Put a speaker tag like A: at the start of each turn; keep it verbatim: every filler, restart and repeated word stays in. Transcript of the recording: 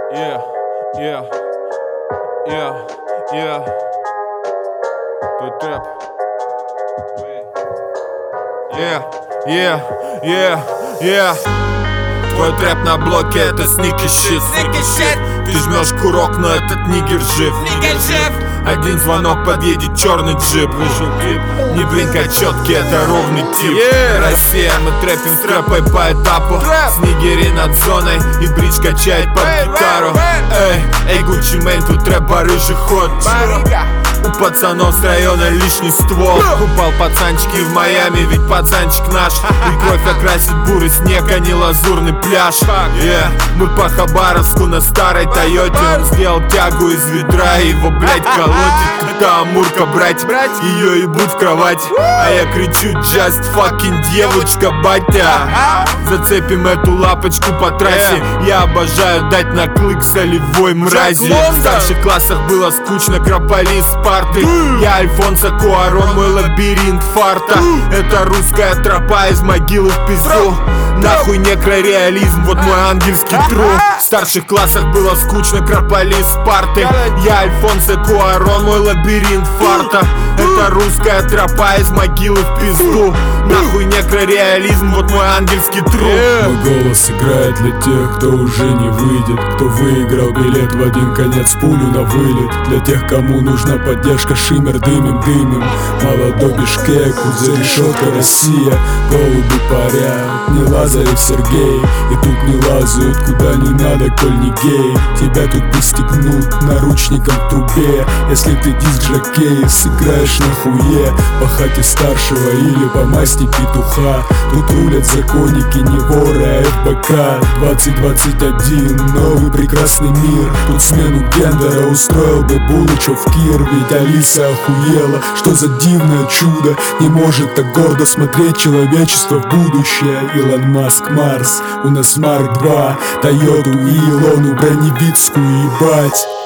A: Yeah, yeah, yeah, yeah. Твой трэп. Yeah, yeah, yeah, yeah. Твой трэп на блоке — это сники щит. Ты жмешь курок, но этот нигер жив. Один звонок, подъедет черный джип. Вышел клип, не блинка четкий, это ровный тип. yeah. Россия, мы трэпим трэпой по этапу. Снигери над зоной, и бридж качает под гитару. Эй, эй, Гуччи Мэйн, тут трэп барыжий ход. У пацанов с района лишний ствол. Упал пацанчики в Майами, ведь пацанчик наш. И кровь окрасит бурый снег, а не лазурный пляж. yeah. Мы по Хабаровску на старой Тойоте. Он сделал тягу из ведра, его, блять, колотит. Когда Амурка брать, ее ебут в кровать. А я кричу: just fucking девочка, батя. Зацепим эту лапочку по трассе. Я обожаю дать на клык солевой мрази. В старших классах было скучно, кропали Спарты. Я Альфонсо Куарон, мой лабиринт фарта. Это русская тропа из могилы в пизду. Нахуй некрореализм, вот мой ангельский труд. В старших классах было скучно, кропали Спарты. Я Альфонсо Куарон, мой лабиринт фарта. Это русская тропа из могилы в пизду. Нахуй некрореализм, вот мой ангельский труд.
B: Мой голос играет для тех, кто уже не выйдет, кто выиграл билет в один конец, пулю на вылет. Для тех, кому нужна поддержка, шиммер, дымим, дымим. Молодой Бишкек, тут за решеткой Россия. Голуби парят, не Лазарев Сергей. И тут не лазают, куда не надо, коль не гей. Тебя тут пристегнут наручником к трубе. Если ты диск-жокей, сыграешь на хуе. По хате старшего или по масти петуха. Тут рулят законники, не воры, а эф бэ ка. Двадцать двадцать один, новый прекрасный мир. Тут смену гендера устроил бы Булычев Кир. Ведь Алиса охуела, что за дивное чудо. Не может так гордо смотреть человечество в будущее. Илон Маск, Марс, у нас Марк два. Тойоту и Илону Броневицкую ебать.